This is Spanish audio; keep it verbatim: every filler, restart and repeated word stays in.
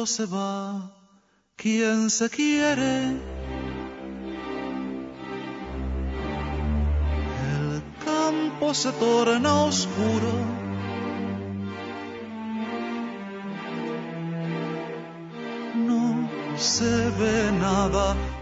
mundo se va, ¿quién se quiere? El campo se torna oscuro, no se ve nada